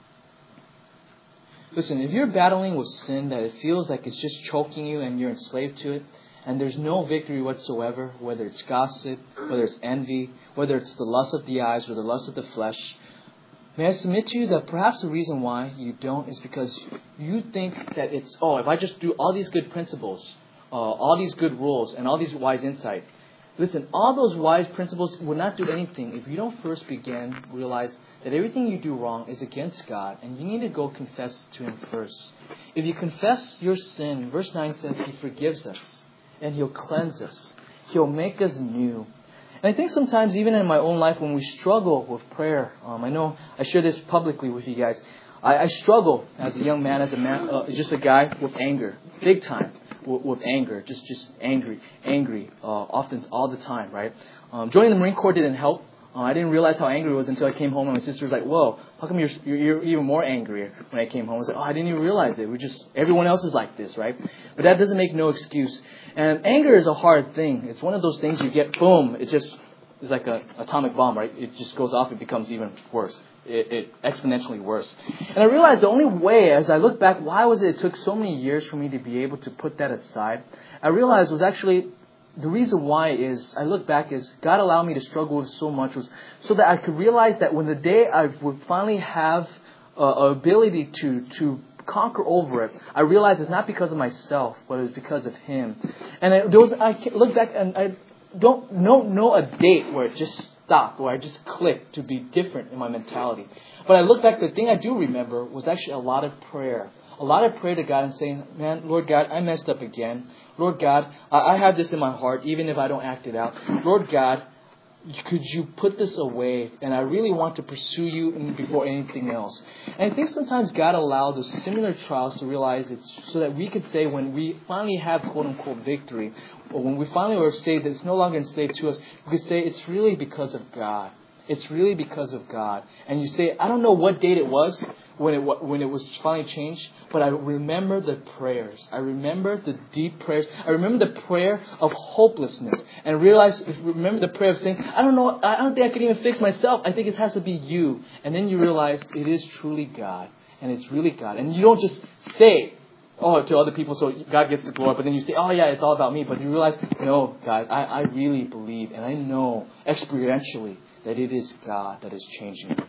Speaker 1: Listen, if you're battling with sin that it feels like it's just choking you and you're enslaved to it, and there's no victory whatsoever, whether it's gossip, whether it's envy, whether it's the lust of the eyes or the lust of the flesh, may I submit to you that perhaps the reason why you don't is because you think that it's, oh, if I just do all these good principles, uh, all these good rules, and all these wise insight. Listen, all those wise principles will not do anything if you don't first begin realize that everything you do wrong is against God, and you need to go confess to Him first. If you confess your sin, verse nine says He forgives us, and He'll cleanse us. He'll make us new. And I think sometimes even in my own life when we struggle with prayer, um, I know I share this publicly with you guys, I, I struggle as a young man, as a man, uh, just a guy with anger, big time. With, with anger, just just angry, angry, uh, often all the time, right? Um, joining the Marine Corps didn't help. Uh, I didn't realize how angry I was until I came home, and my sister was like, "Whoa, how come you're, you're you're even more angry?" When I came home, I was like, "Oh, I didn't even realize it. We just everyone else is like this, right?" But that doesn't make no excuse. And anger is a hard thing. It's one of those things you get, boom, it just is like an atomic bomb, right? It just goes off. It becomes even worse. It, it exponentially worse. And I realized the only way, as I look back, why was it it took so many years for me to be able to put that aside? I realized was actually, the reason why is, I look back is, God allowed me to struggle with so much was so that I could realize that when the day I would finally have uh, ability to, to conquer over it, I realized it's not because of myself, but it was because of Him. And I, there was, I look back and I don't know, know a date where it just stopped, where I just clicked to be different in my mentality. But I look back, the thing I do remember was actually a lot of prayer. A lot of prayer to God and saying, man, Lord God, I messed up again. Lord God, I, I have this in my heart, even if I don't act it out. Lord God, could you put this away? And I really want to pursue you before anything else. And I think sometimes God allowed those similar trials to realize it's so that we could say when we finally have quote unquote victory, or when we finally are saved that it's no longer enslaved to us, we could say it's really because of God. It's really because of God. And you say, I don't know what date it was when it when it was finally changed, but I remember the prayers. I remember the deep prayers. I remember the prayer of hopelessness, and realize, remember the prayer of saying, I don't know, I don't think I can even fix myself. I think it has to be you. And then you realize it is truly God, and it's really God. And you don't just say, oh, to other people so God gets the glory, but then you say, oh yeah, it's all about me. But you realize, no, God, I, I really believe, and I know experientially that it is God that is changing me.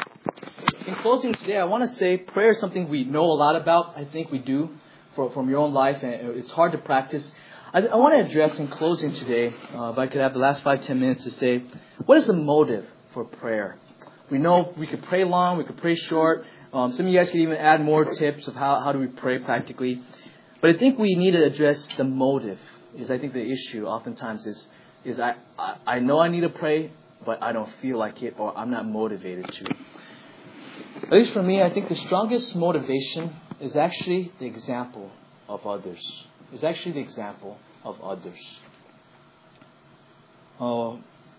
Speaker 1: In closing today, I want to say prayer is something we know a lot about. I think we do for, from your own life, and it's hard to practice. I, I want to address in closing today, uh, if I could have the last five, ten minutes to say, what is the motive for prayer? We know we could pray long, we could pray short. Um, some of you guys could even add more tips of how, how do we pray practically. But I think we need to address the motive. Is I think the issue oftentimes is, is I, I, I know I need to pray, but I don't feel like it, or I'm not motivated to. At least for me, I think the strongest motivation is actually the example of others. Is actually the example of others. Uh,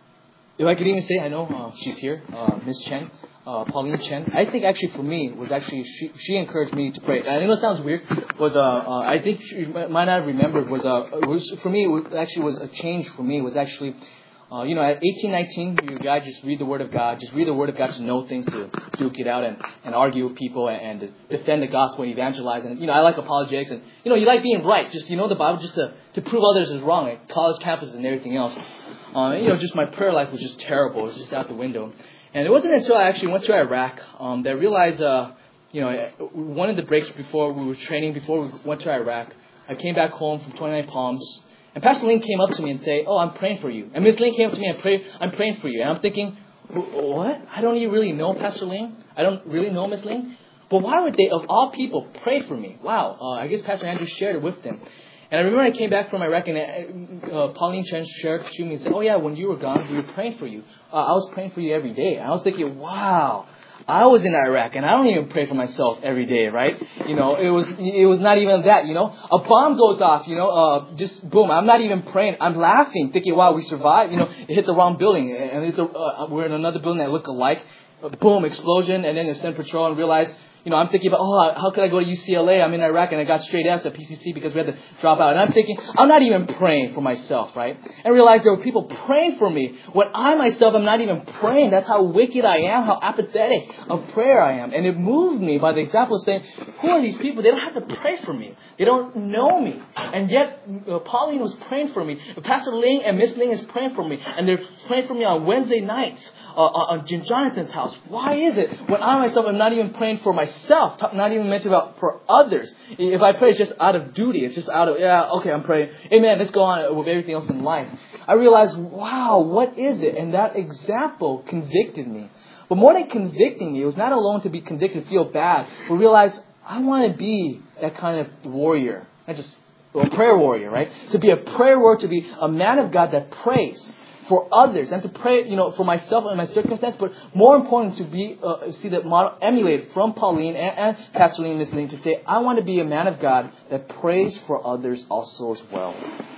Speaker 1: if I could even say, I know uh, she's here, uh, Miss Chen, uh, Pauline Chen. I think actually for me was actually she she encouraged me to pray. And I know it sounds weird. Was uh, uh I think she might not remember was uh it was for me it was, actually was a change for me was actually. Uh, you know, at eighteen, nineteen, you guys just read the Word of God. Just read the Word of God to know things, to duke it out and, and argue with people and, and defend the gospel and evangelize. And, you know, I like apologetics and, you know, you like being right. Just, you know, the Bible just to, to prove others is wrong at college campuses and everything else. Uh, you know, just my prayer life was just terrible. It was just out the window. And it wasn't until I actually went to Iraq um, that I realized, uh, you know, one of the breaks before we were training, before we went to Iraq, I came back home from twenty-nine Palms. And Pastor Ling came up to me and say, "Oh, I'm praying for you." And Miss Ling came up to me and pray, "I'm praying for you." And I'm thinking, "What? I don't even really know Pastor Ling. I don't really know Miss Ling. But why would they, of all people, pray for me?" Wow. Uh, I guess Pastor Andrew shared it with them. And I remember I came back from Iraq and uh, Pauline Chen shared to me and said, "Oh yeah, when you were gone, we were praying for you. Uh, I was praying for you every day." And I was thinking, wow. I was in Iraq and I don't even pray for myself every day, right? You know, it was it was not even that, you know. A bomb goes off, you know, uh, just boom. I'm not even praying. I'm laughing, thinking, wow, we survived. You know, it hit the wrong building. And it's a, uh, we're in another building that look alike. Boom, explosion. And then they send patrol and realize, you know, I'm thinking about, oh, how could I go to U C L A? I'm in Iraq and I got straight F's at P C C because we had to drop out. And I'm thinking, I'm not even praying for myself, right? And realize there were people praying for me when I myself am not even praying. That's how wicked I am, how apathetic of prayer I am. And it moved me by the example of saying, who are these people? They don't have to pray for me. They don't know me. And yet, uh, Pauline was praying for me. Pastor Ling and Miss Ling is praying for me. And they're praying for me on Wednesday nights uh, uh, in Jonathan's house. Why is it when I myself am not even praying for myself? Self, not even mentioned about for others. If I pray, it's just out of duty. It's just out of, yeah, okay, I'm praying. Amen. Let's go on with everything else in life. I realized, wow, what is it? And that example convicted me. But more than convicting me, it was not alone to be convicted, feel bad, but realize I want to be that kind of warrior. Not just a prayer warrior, right? To be a prayer warrior, to be a man of God that prays for others and to pray, you know, for myself and my circumstance, but more important to be, uh, see that model emulated from Pauline and, and Pastor Lee listening to say, I want to be a man of God that prays for others also as well.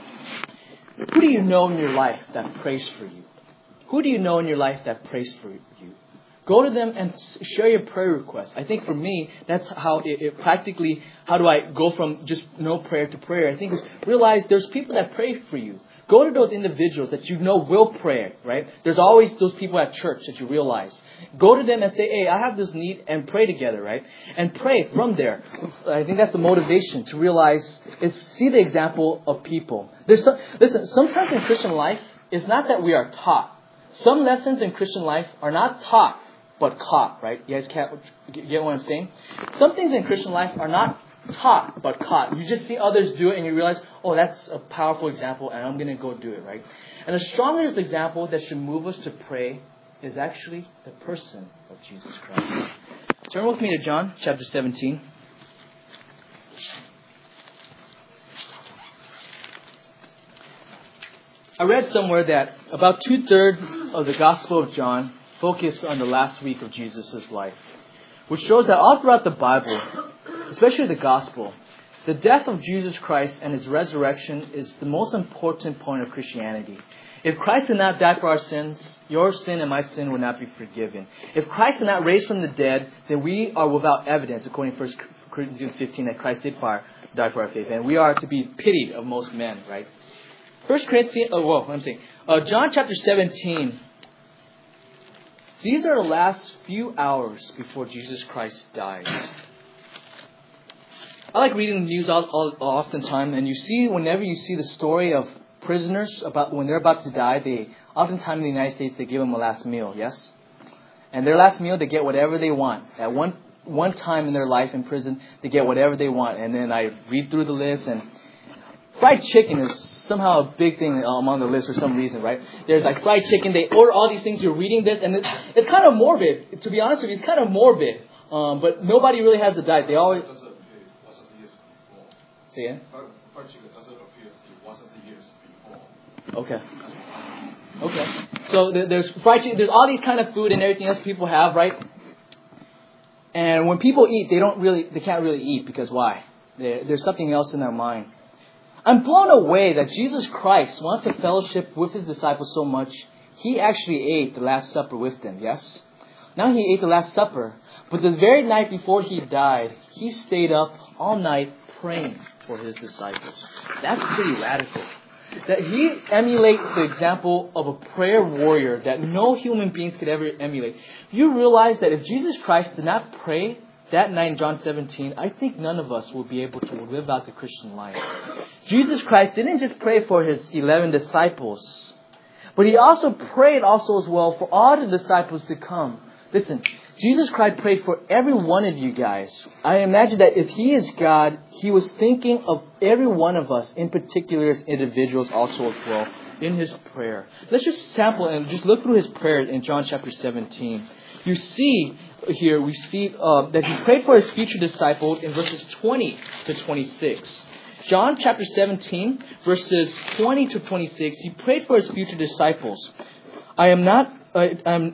Speaker 1: Who do you know in your life that prays for you? Who do you know in your life that prays for you? Go to them and share your prayer requests. I think for me, that's how it, it practically, how do I go from just no prayer to prayer? I think is realize there's people that pray for you. Go to those individuals that you know will pray, right? There's always those people at church that you realize. Go to them and say, hey, I have this need, and pray together, right? And pray from there. I think that's the motivation to realize, is see the example of people. There's some, listen, sometimes in Christian life, it's not that we are taught. Some lessons in Christian life are not taught, but caught, right? You guys can't get what I'm saying? Some things in Christian life are not taught, but caught. You just see others do it and you realize, oh, that's a powerful example and I'm going to go do it, right? And the strongest example that should move us to pray is actually the person of Jesus Christ. Turn with me to John chapter seventeen. I read somewhere that about two-thirds of the Gospel of John focus on the last week of Jesus' life, which shows that all throughout the Bible, especially the Gospel, the death of Jesus Christ and His resurrection is the most important point of Christianity. If Christ did not die for our sins, your sin and my sin would not be forgiven. If Christ did not raise from the dead, then we are without evidence, according to First Corinthians fifteen, that Christ did die for our faith. And we are to be pitied of most men, right? First Corinthians, oh, whoa, I'm saying, uh, John chapter seventeen. These are the last few hours before Jesus Christ dies. I like reading the news all, all, all oftentimes, and you see, whenever you see the story of prisoners, about when they're about to die, they oftentimes in the United States, they give them a last meal, yes? And their last meal, they get whatever they want. At one one time in their life in prison, they get whatever they want. And then I read through the list, and fried chicken is somehow a big thing among the list for some reason, right? There's like fried chicken. They order all these things. You're reading this, and it's, it's kind of morbid. To be honest with you, it's kind of morbid. Um, but nobody really has the diet. They always... Say again? Fried chicken doesn't appear once a year before. Okay. Okay. So there's fried chicken. There's all these kind of food and everything else people have, right?
Speaker 2: And when people eat, they don't really, they can't really eat because why? There, there's something else in their mind. I'm blown away that Jesus Christ wants to fellowship with His disciples so much, He actually ate the Last Supper with them, yes? Now He ate the Last Supper, but the very night before He died, He stayed up all night praying for His disciples. That's pretty radical. That He emulates the example of a prayer warrior that no human beings could ever emulate. You realize that if Jesus Christ did not pray that night in John seventeen, I think none of us will be able to live out the Christian life. Jesus Christ didn't just pray for His eleven disciples, but He also prayed also as well for all the disciples to come. Listen, Jesus Christ prayed for every one of you guys. I imagine that if He is God, He was thinking of every one of us, in particular as individuals also as well, in His prayer. Let's just sample and just look through His prayer in John chapter seventeen. You see here, we see uh, that He prayed for His future disciples in verses twenty to twenty-six. John chapter seventeen, verses twenty to twenty-six, He prayed for His future disciples. I am not, I, I'm,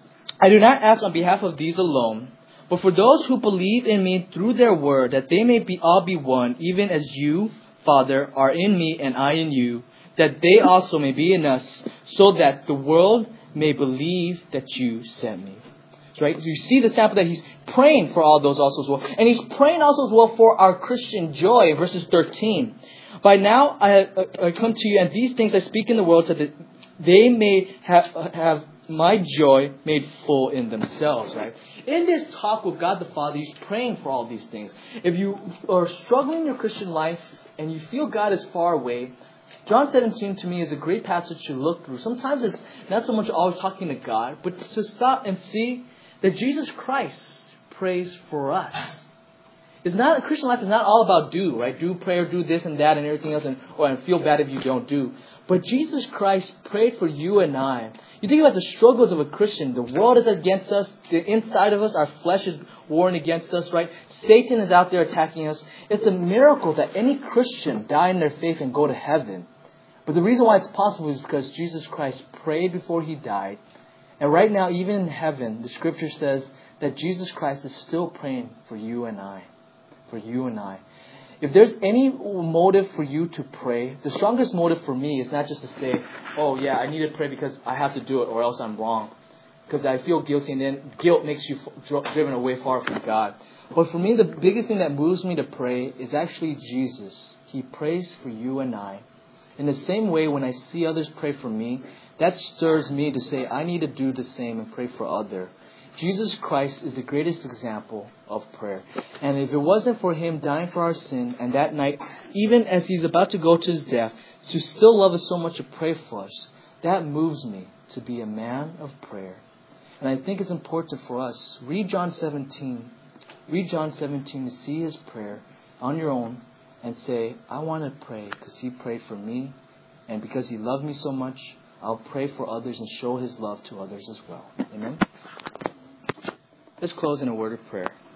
Speaker 2: I do not ask on behalf of these alone, but for those who believe in Me through their word, that they may be all be one, even as You, Father, are in Me and I in You, that they also may be in us, so that the world may believe that You sent Me. Right? You see the sample that He's praying for all those also as well. And He's praying also as well for our Christian joy, verses thirteen. By now I, I come to you, and these things I speak in the world, so that they may have, have my joy made full in themselves. Right? In this talk with God the Father, He's praying for all these things. If you are struggling in your Christian life and you feel God is far away, John seventeen to me is a great passage to look through. Sometimes it's not so much always talking to God, but to stop and see that Jesus Christ prays for us. It's not, a Christian life is not all about do, right? Do prayer, do this and that and everything else, and, or and feel bad if you don't do. But Jesus Christ prayed for you and I. You think about the struggles of a Christian. The world is against us. The inside of us, our flesh is warring against us, right? Satan is out there attacking us. It's a miracle that any Christian die in their faith and go to heaven. But the reason why it's possible is because Jesus Christ prayed before He died. And right now, even in heaven, the Scripture says that Jesus Christ is still praying for you and I. For you and I. If there's any motive for you to pray, the strongest motive for me is not just to say, oh yeah, I need to pray because I have to do it or else I'm wrong. Because I feel guilty, and then guilt makes you driven away far from God. But for me, the biggest thing that moves me to pray is actually Jesus. He prays for you and I. In the same way, when I see others pray for me, that stirs me to say, I need to do the same and pray for others. Jesus Christ is the greatest example of prayer. And if it wasn't for Him dying for our sin, and that night, even as He's about to go to His death, to still love us so much to pray for us, that moves me to be a man of prayer. And I think it's important for us. Read John seventeen. Read John seventeen to see His prayer on your own and say, I want to pray because He prayed for me. And because He loved me so much, I'll pray for others and show His love to others as well. Amen? Let's close in a word of prayer.